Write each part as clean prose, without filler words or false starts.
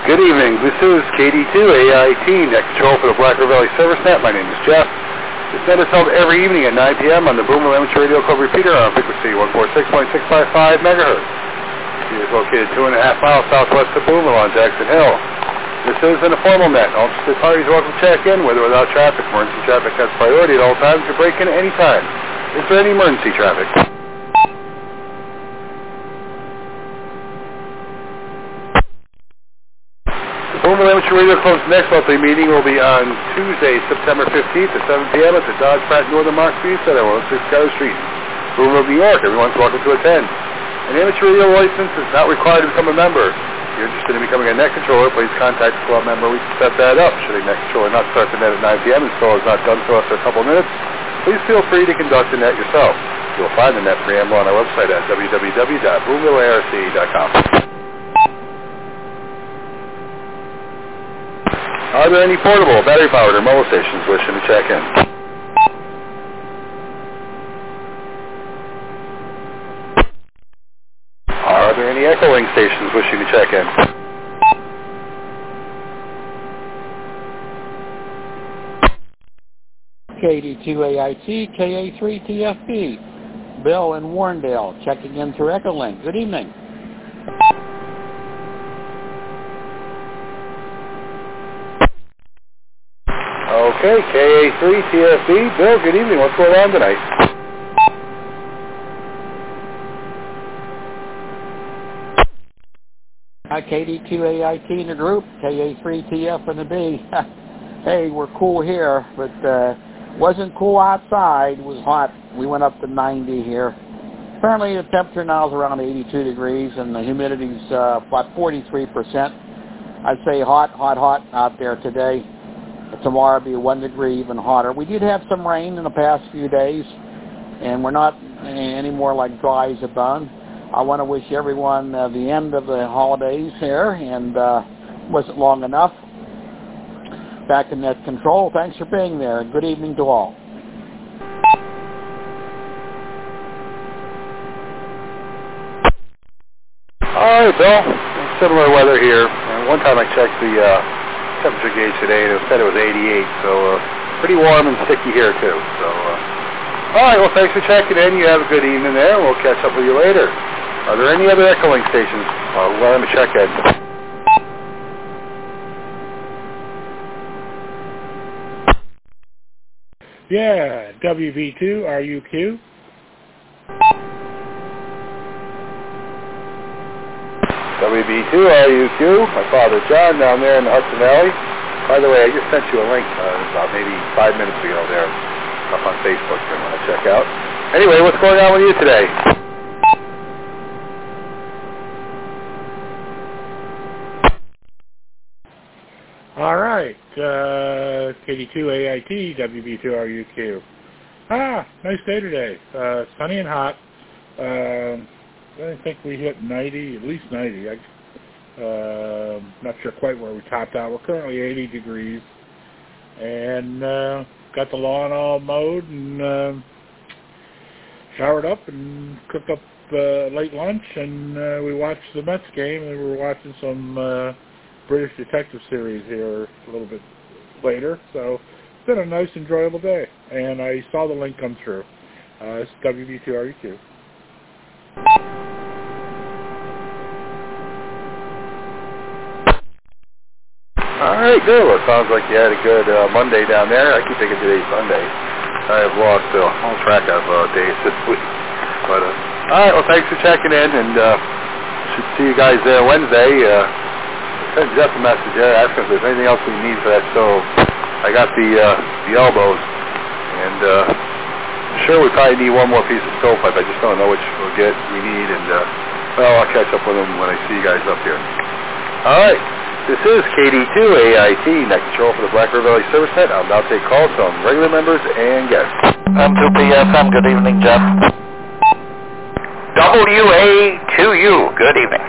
Good evening. This is KD2 AIT, Net Control for the Black River Valley Service Net. My name is Jeff. This net is held every evening at 9 p.m. on the Boomer Amateur Radio Club repeater on frequency 146.655 megahertz. It is located 2.5 miles southwest of Boomer on Jackson Hill. This is an informal net. All interested parties are welcome to check in, with or without traffic. Emergency traffic has priority at all times. You break in any time. Is there any emergency traffic? Boomer Amateur Radio Club's next monthly meeting will be on Tuesday, September 15th at 7 p.m. at the Dodge Pratt Northern Mark View Center, 106 Carter Street, Boomer, New York. Everyone's welcome to attend. An amateur radio license is not required to become a member. If you're interested in becoming a net controller, please contact the club member. We can set that up. Should a net controller not start the net at 9 p.m. and so has not done so after a couple of minutes, please feel free to conduct the net yourself. You'll find the net preamble on our website at www.boomerarc.com. Are there any portable, battery-powered, or mobile stations wishing to check in? Are there any echoing stations wishing to check in? KD2AIT, KA3TFB. Bill in Warrendale, checking in through Echolink. Good evening. Okay, KA3TFB. Bill, good evening. What's going on tonight? KD2AIT in the group, KA3TF in the B. Hey, we're cool here, but wasn't cool outside. It was hot. We went up to 90 here. Apparently the temperature now is around 82 degrees, and the humidity's about 43%. I'd say hot out there today. Tomorrow will be 1 degree even hotter. We did have some rain in the past few days, and we're not any more like dry as a bone. I want to wish everyone the end of the holidays here, and wasn't long enough. Back in Net Control. Thanks for being there, and good evening to all. All right, Bill. Similar weather here. One time I checked the temperature gauge today, and it said it was 88, so pretty warm and sticky here too. So, all right, well, thanks for checking in. You have a good evening there, and we'll catch up with you later. Are there any other echoing stations? Let me check in. Yeah, WV2RUQ. WB2RUQ, my father John down there in the Hudson Valley. By the way, I just sent you a link about maybe 5 minutes ago there up on Facebook if you want to check out. Anyway, what's going on with you today? All right, KD2AIT, WB2RUQ. Nice day today. Sunny and hot. I think we hit 90, at least 90. Not sure quite where we topped out. We're currently 80 degrees. And got the lawn all mowed and showered up and cooked up late lunch. And we watched the Mets game, and we were watching some British detective series here a little bit later. So it's been a nice, enjoyable day. And I saw the link come through. It's WB2REQ. All right, good. Well, it sounds like you had a good Monday down there. I keep thinking today's Sunday. I have lost all track of days this week. But all right, well, thanks for checking in, and should see you guys there Wednesday. Send Jeff a message there, asking if there's anything else we need for that stove. I got the elbows, and sure we probably need one more piece of stovepipe. I just don't know which we need, and well, I'll catch up with them when I see you guys up here. All right. This is KD2AIT, Net Control for the Black River Valley Service Net. I'll now take calls from regular members and guests. M2PSM, good evening, Jeff. WA2U, good evening.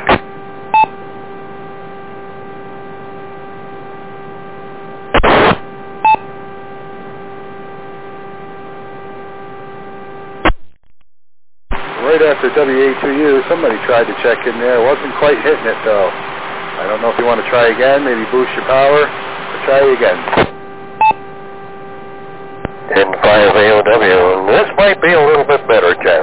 Right after WA2U, somebody tried to check in there. Wasn't quite hitting it, though. I don't know if you want to try again, maybe boost your power, or try again. 10-5 AOW. This might be a little bit better, Jeff.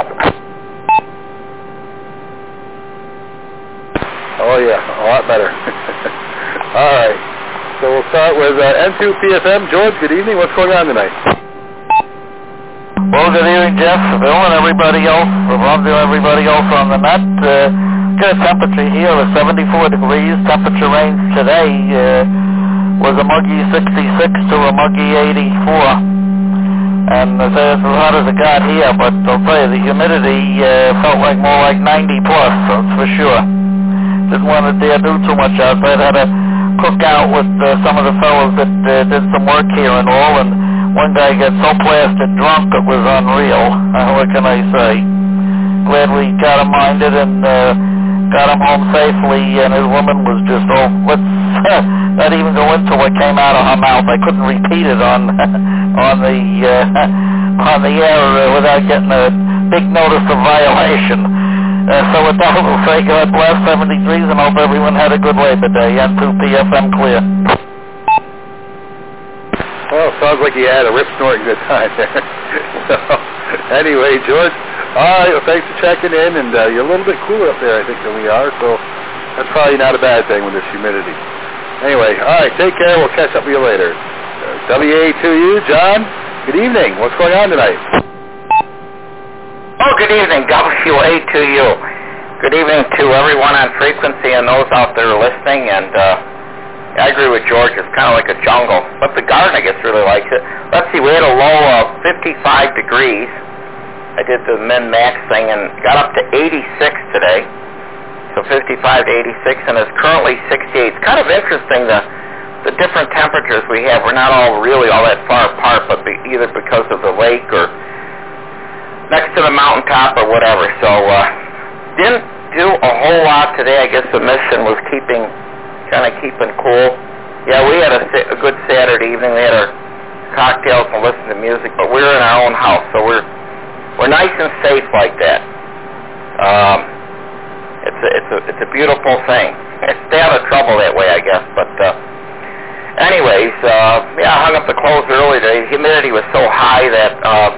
Oh yeah, a lot better. All right. So we'll start with N2PFM. George, good evening. What's going on tonight? Well, good evening, Jeff, Bill, and everybody else. Love to everybody else on the net. Got a temperature here of 74 degrees. Temperature range today was a muggy 66 to a muggy 84. And that's as hot as it got here, but I'll tell you, the humidity felt like more like 90 plus, that's for sure. Didn't want to dare do too much outside. Had a cookout with some of the fellows that did some work here and all, and one guy got so blasted drunk it was unreal. What can I say? Glad we got him minded and got him home safely, and his woman was just, let's not even go into what came out of her mouth. I couldn't repeat it on the air without getting a big notice of violation. So with that, we'll say God bless, 73s, and hope everyone had a good Labor Day. N2PFM clear. Well, sounds like you had a rip-snorting good time there. So, anyway, George, all right, well, thanks for checking in, and you're a little bit cooler up there, I think, than we are, so that's probably not a bad thing with this humidity. Anyway, all right, take care. We'll catch up with you later. WA2U, John, good evening. What's going on tonight? Oh, good evening, WA2U. Good evening to everyone on frequency and those out there listening, and I agree with George. It's kind of like a jungle, but the garden, I guess, really likes it. Let's see, we had a low of 55 degrees. I did the min-max thing and got up to 86 today. So 55 to 86, and it's currently 68. It's kind of interesting, the different temperatures we have. We're not all really all that far apart, but either because of the lake or next to the mountaintop or whatever. So didn't do a whole lot today. I guess the mission was keeping cool. Yeah, we had a good Saturday evening. We had our cocktails and listened to music, but we're in our own house, so we're nice and safe like that. It's a beautiful thing. Stay out of trouble that way, I guess. But anyways, I hung up the clothes early today. The humidity was so high that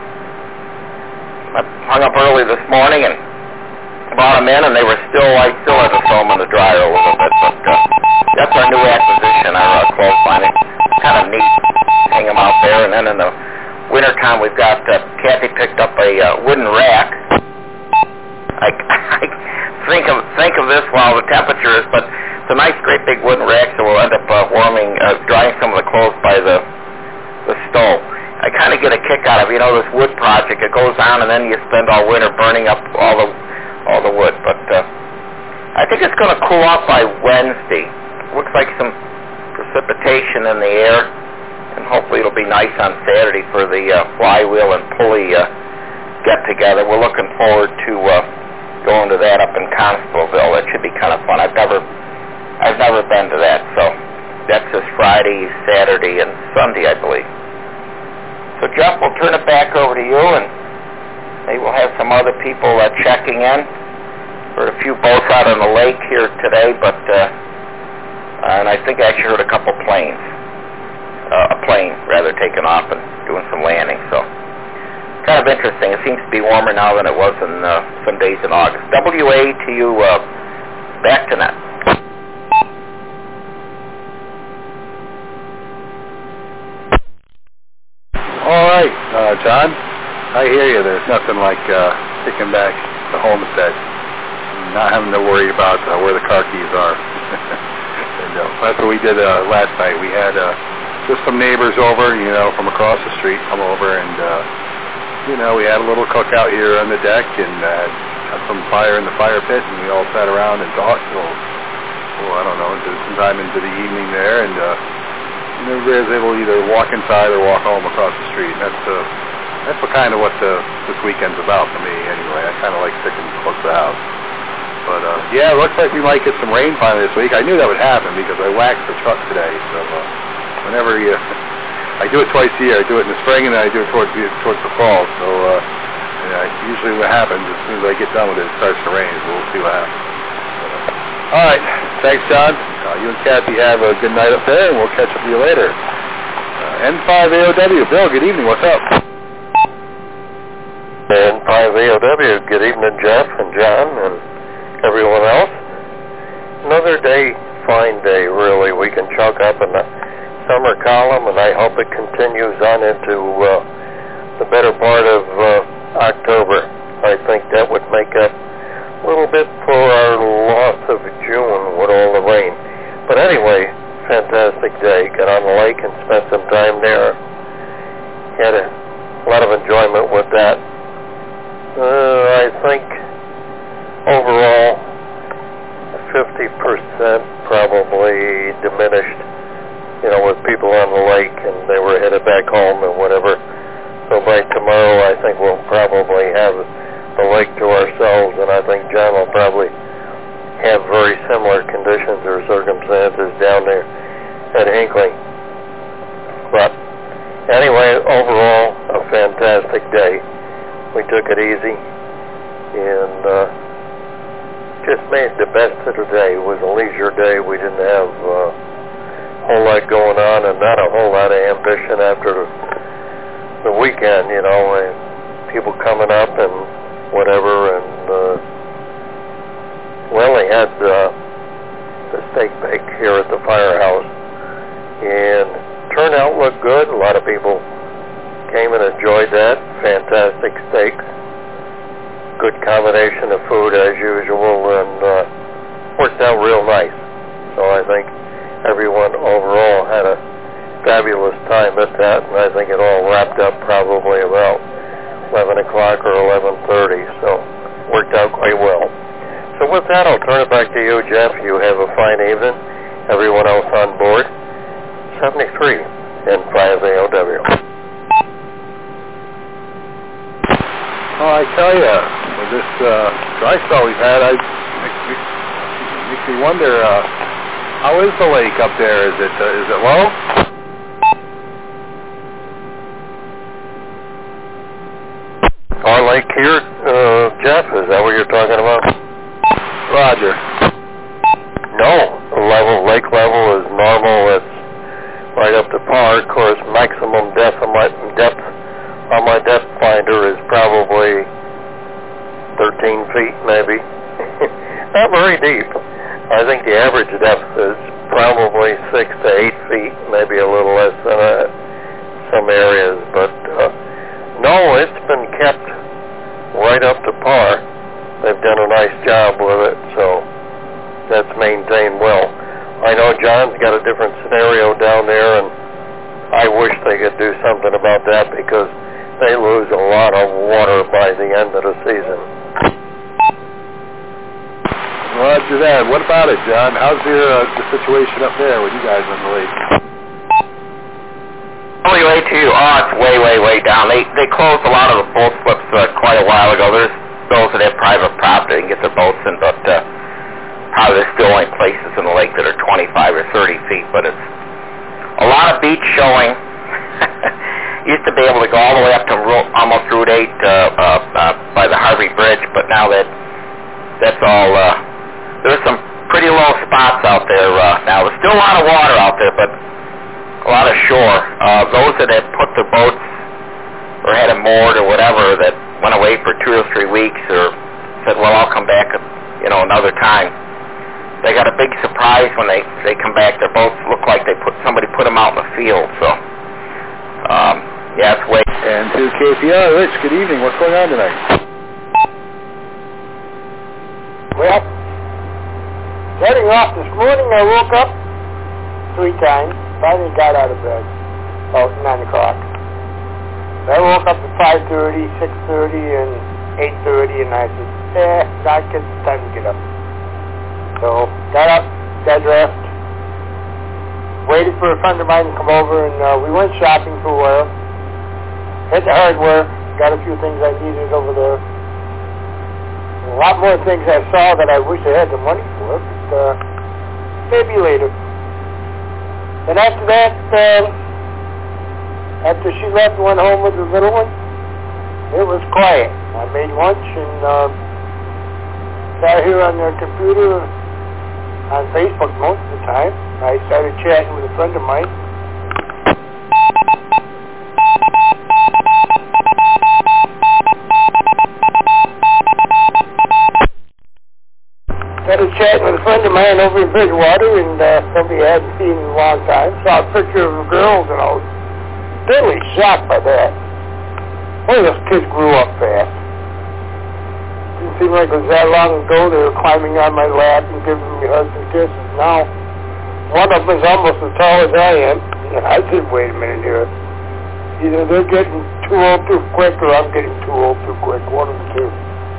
I hung up early this morning and brought them in, and I still had to throw them in the dryer a little bit. But that's our new acquisition, our clothesline. It's kind of neat. Hang them out there, and then in the wintertime we've got Kathy picked up a wooden rack. I think of this while the temperature is, but it's a nice, great big wooden rack, so we'll end up drying some of the clothes by the stove. I kind of get a kick out of this wood project. It goes on, and then you spend all winter burning up all the wood. But I think it's going to cool off by Wednesday. Looks like some precipitation in the air, and hopefully it'll be nice on Saturday for the flywheel and pulley get-together. We're looking forward to going to that up in Constableville. That should be kind of fun. I've never been to that, so that's this Friday, Saturday, and Sunday, I believe. So, Jeff, we'll turn it back over to you, and maybe we'll have some other people checking in. Heard a few boats out on the lake here today, but and I think I actually heard a couple planes. A plane, rather, taking off and doing some landing, so kind of interesting. It seems to be warmer now than it was in some days in August. WA to you, back to net. All right, John, I hear you. There's nothing like kicking back the homestead, not having to worry about where the car keys are. And that's what we did last night. We had just some neighbors over, from across the street come over, and we had a little cookout here on the deck, and had some fire in the fire pit, and we all sat around and talked till, I don't know, sometime into the evening there, and everybody was able to either walk inside or walk home across the street. And that's what this weekend's about for me, anyway. I kind of like sticking close to the house. But it looks like we might get some rain finally this week. I knew that would happen because I waxed the truck today. So whenever I do it twice a year. I do it in the spring and then I do it towards the fall. So usually what happens as soon as I get done with it, it starts to rain. So we'll see what happens. All right, thanks, John. You and Kathy have a good night up there, and we'll catch up with you later. N5AOW, Bill, good evening. What's up? N5AOW, good evening, Jeff and John and everyone else. Another day, fine day, really. We can chalk up in the summer column, and I hope it continues on into the better part of October. I think that would make up a little bit for our loss of June with all the rain. But anyway, fantastic day. Got on the lake and spent some time there. Had a lot of enjoyment with that. I think overall 50% probably diminished, with people on the lake, and they were headed back home and whatever. So by tomorrow, I think we'll probably have the lake to ourselves, and I think John will probably have very similar conditions or circumstances down there at Hinckley. But anyway, overall, a fantastic day. We took it easy and just made the best of the day. It was a leisure day. We didn't have a whole lot going on and not a whole lot of ambition after the weekend, and people coming up and whatever. And, they had the steak bake here at the firehouse. And turnout looked good. A lot of people came and enjoyed that. Fantastic steaks. Good combination of food as usual, and worked out real nice. So I think everyone overall had a fabulous time at that, and I think it all wrapped up probably about 11 o'clock or 11:30, so worked out quite well. So with that, I'll turn it back to you, Jeff. You have a fine evening. Everyone else on board. 73 N5AOW. Oh, I tell you, with this dry spell we've had, makes me wonder, how is the lake up there? Is it low? Our lake here, Jeff, is that what you're talking about? Roger. No, the lake level is normal. It's right up to par. Of course, maximum depth on my depth finder is probably 13 feet, maybe. Not very deep. I think the average depth is probably 6 to 8 feet, maybe a little less than that, some areas. But no, it's been kept right up to par. They've done a nice job with it, so that's maintained well. I know John's got a different scenario down there, and I wish they could do something about that because they lose a lot of water by the end of the season. Roger that. What about it, John? How's the situation up there with you guys on the lake? WA2, it's way down. They closed a lot of the boat slips quite a while ago. There's those that have private property and get their boats in, but probably there's still only places in the lake that are 25 or 30 feet, but it's a lot of beach showing. Used to be able to go all the way up to almost Route 8 by the Harvey Bridge, but now that's all, there's some pretty low spots out there now. There's still a lot of water out there, but a lot of shore. Those that had put their boats or had them moored or whatever that went away for 2 or 3 weeks or said, well, I'll come back another time. They got a big surprise when they come back. Their boats look like somebody put them out in the field. So, it's way. And to KPR, Rich, good evening. What's going on tonight? Well, getting off this morning, I woke up 3 times. Finally got out of bed about 9 o'clock. I woke up at 5:30, 6:30, and 8:30, and I said, I guess it's time to get up. So, got up, got dressed, waited for a friend of mine to come over, and we went shopping for a while. Hit the hardware, got a few things I needed over there. A lot more things I saw that I wish I had the money for, but maybe later. And after that, after she left and went home with the little one, it was quiet. I made lunch and sat here on the computer on Facebook most of the time. I started chatting with a friend of mine. Started chatting with a friend of mine over in Bridgewater, and somebody I hadn't seen in a long time. Saw a picture of the girls, and I was totally shocked by that. Boy, those kids grew up fast. Didn't seem like it was that long ago they were climbing on my lap and giving me hugs and kisses. Now, one of them is almost as tall as I am. And I said, wait a minute here. Either they're getting too old too quick, or I'm getting too old too quick. One of the two.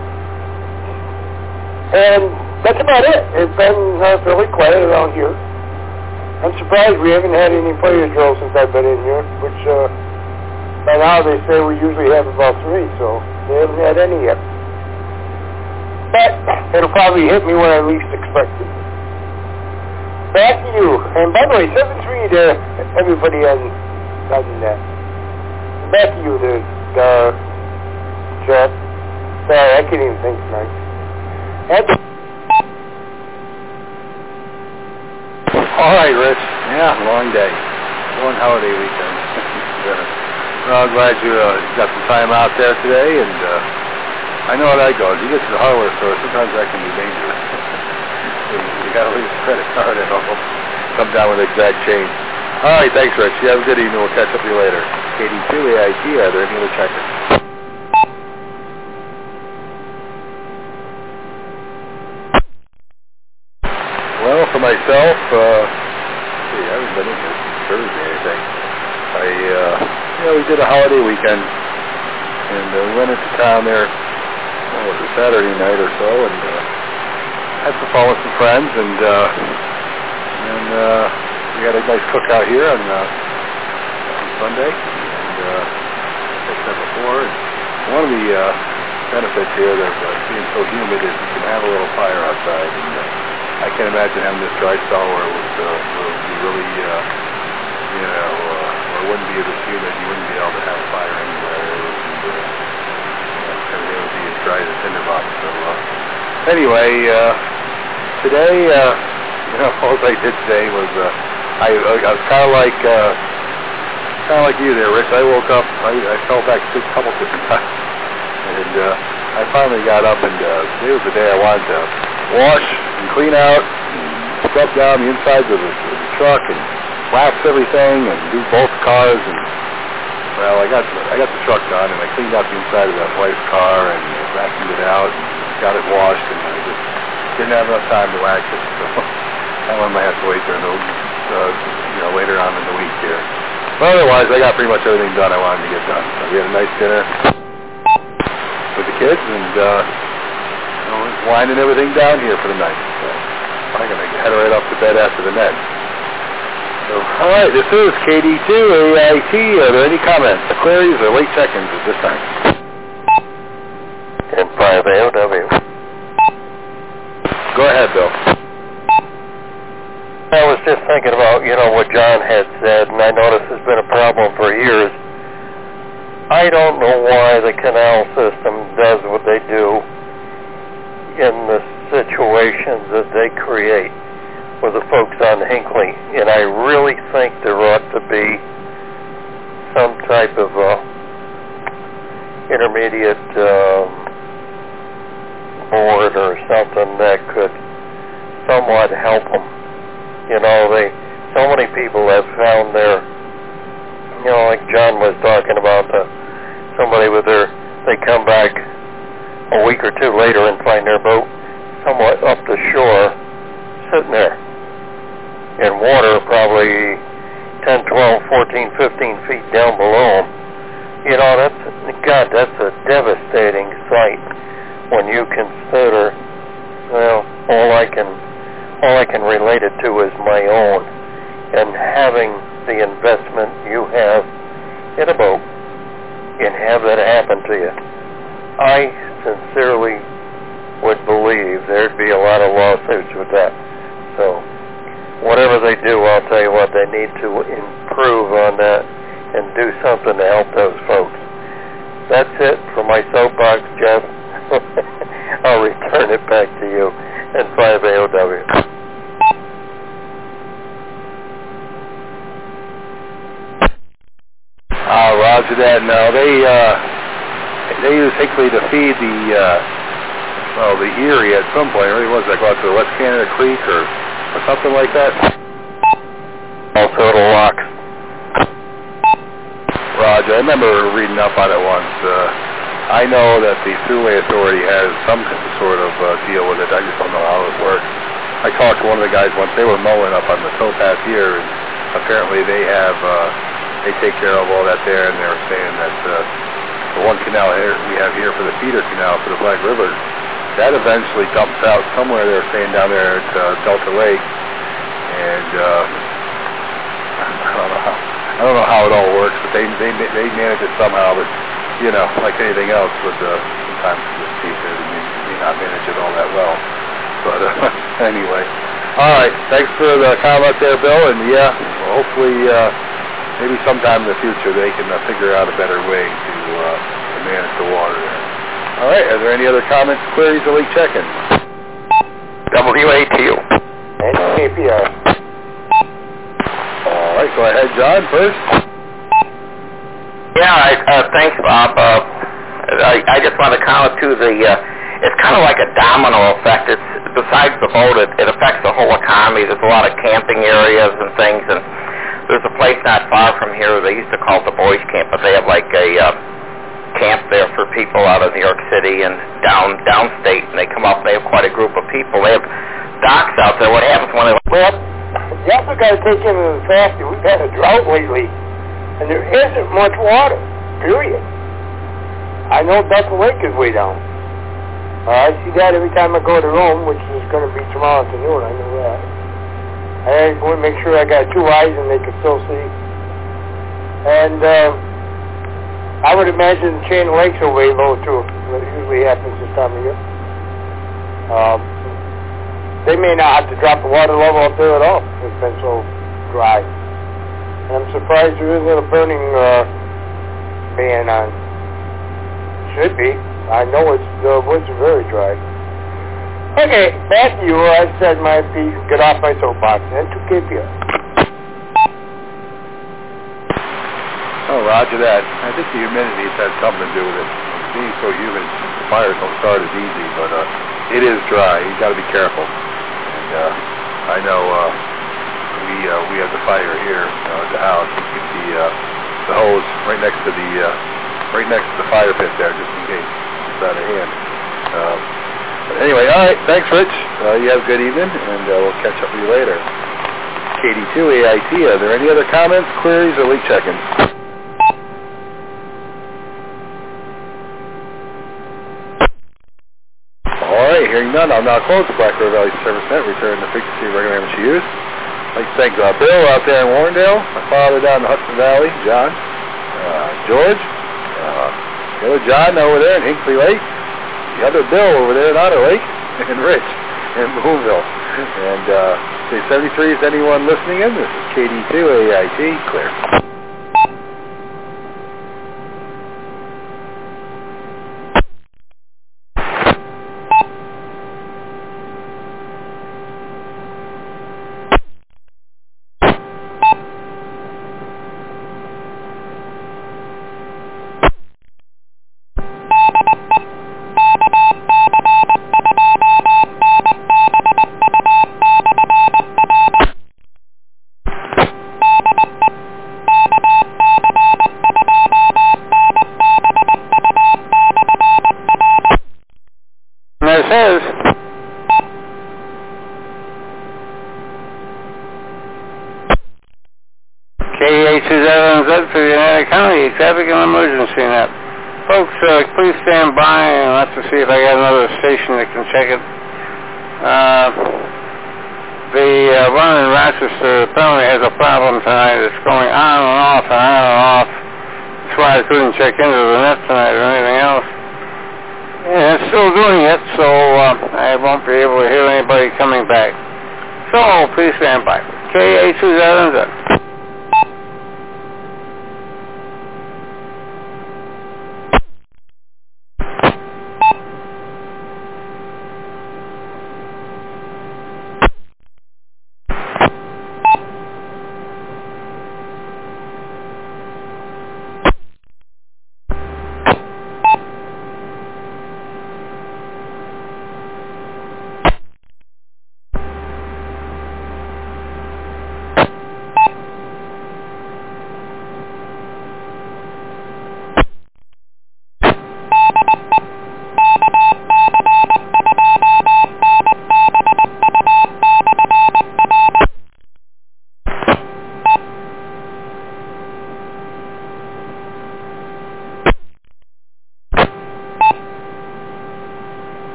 And that's about it. It's been fairly quiet around here. I'm surprised we haven't had any players drill since I've been in here, which by now they say we usually have about 3, so they haven't had any yet. But it'll probably hit me when I least expect it. Back to you. And by the way, 7-3 to everybody on that. Back to you there, Jeff. Sorry, I can't even think tonight. All right, Rich. Yeah, long day. Long holiday weekend. Well, I'm glad you got some time out there today, and I know how that goes. You get to the hardware store, sometimes that can be dangerous. You got to leave a credit card at home. Come down with exact change. All right, thanks, Rich. You have a good evening. We'll catch up with you later. KD2 AIT, are there any other checkers? Well, for myself, I haven't been in here since Thursday, I think. We did a holiday weekend, and we went into town there, was it Saturday night or so, and had some fun with some friends, and we had a nice cookout here on Sunday, and like I said before, one of the benefits here of being so humid is you can have a little fire outside, and I can't imagine having this dry spell where it would be really, where it wouldn't be as humid, you wouldn't be able to have a fire anywhere, and everything would be as dry as a tinderbox. So anyway, today, all I did today was I was kind of like you there, Rich. I woke up, I fell back a couple different times, and I finally got up, and today was the day I wanted to wash and clean out and scrub down the insides of the truck and wax everything and do both cars, and well, I got the truck done, and I cleaned out the inside of that wife's car and vacuumed it out and got it washed, and I just didn't have enough time to wax it, so I might have to wait there until later on in the week here. But otherwise, I got pretty much everything done I wanted to get done. So we had a nice dinner with the kids, and winding everything down here for the night. So I'm going to head right off to bed after the net. So, all right, this is KD2 AIT. Are there any comments, queries, or late check-ins at this time? And 5AOW. Go ahead, Bill. I was just thinking about, what John had said, and I noticed it's been a problem for years. I don't know why the canal system does what they do in the situations that they create with the folks on Hinckley, and I really think there ought to be some type of intermediate board or something that could somewhat help them. So many people have found their, like John was talking about, somebody they come back a week or two later and find their boat somewhat up the shore, sitting there in water probably 10, 12, 14, 15 feet down below them. That's a devastating sight when you consider, all I can relate it to is my own, and having the investment you have in a boat and have that happen to you. I sincerely would believe there'd be a lot of lawsuits with that. So whatever they do, I'll tell you what, they need to improve on that and do something to help those folks. That's it for my soapbox, Jeff. I'll return it back to you. And 5AOW. Roger that. No, they use Hinckley to feed the Erie at some point. It really was like go out to the West Canada Creek or something like that. Also to Locks. Roger, I remember reading up on it once. I know that the Thruway Authority has some sort of deal with it. I just don't know how it works. I talked to one of the guys once. They were mowing up on the towpath here, and apparently they take care of all that there, and they were saying that the one canal here we have here for the feeder canal for the Black River, that eventually dumps out somewhere they were saying down there at Delta Lake, and I don't know how it all works, but they manage it somehow. But you know, like anything else, with sometimes with people they may not manage it all that well. But anyway, all right. Thanks for the comment there, Bill. And yeah, well, hopefully maybe sometime in the future they can figure out a better way to manage the water there. All right. Are there any other comments, queries, or leak checking? WATU. And KPR. All right, go ahead, John, first. Yeah, thanks, Bob. I just want to comment to it's kind of like a domino effect. It's besides the boat, it affects the whole economy. There's a lot of camping areas and things, and there's a place not far from here. They used to call it the Boys Camp, but they have like a camp there for people out of New York City and downstate, and they come up and they have quite a group of people. They have docks out there. What happens when they... Well, you also got to take into the fact that we've had a drought lately, and there isn't much water, period. I know Delta Lake is way down. I see that every time I go to Rome, which is going to be tomorrow afternoon, I know that. I want to make sure I got two eyes and they can still see. And I would imagine the chain of lakes are way low, too. What usually happens this time of year. They may not have to drop the water level up there at all. It's been so dry. And I'm surprised there isn't a burning ban on. Should be. I know the woods are very dry. Okay, back to you. I said my piece. Get off my soapbox. And to KPR. Oh, roger that. I think the humidity's had something to do with it. Being so humid, the fires don't start as easy, but it is dry. You got to be careful. And I know we have the fire here at the house. You can see the hose right next to the fire pit there, just in case it's out of hand. But anyway, all right. Thanks, Rich. You have a good evening, and we'll catch up with you later. KD2AIT. Are there any other comments, queries, or leak check-ins? Hearing none, I'll now close the Black River Valley Service Net, return the frequency of regular MTUs. I'd like to thank Bill out there in Warrendale, my father down in the Hudson Valley, John, George, the other John over there in Hinckley Lake, the other Bill over there in Otter Lake, and Rich in Boonville. And say 73 is anyone listening in. This is KD2AIT, clear. Traffic and emergency net. Folks, please stand by and let's see if I got another station that can check it. The one in Rochester apparently has a problem tonight. It's going on and off and on and off. That's why I couldn't check into the net tonight or anything else. And it's still doing it, so I won't be able to hear anybody coming back. So please stand by. KA270.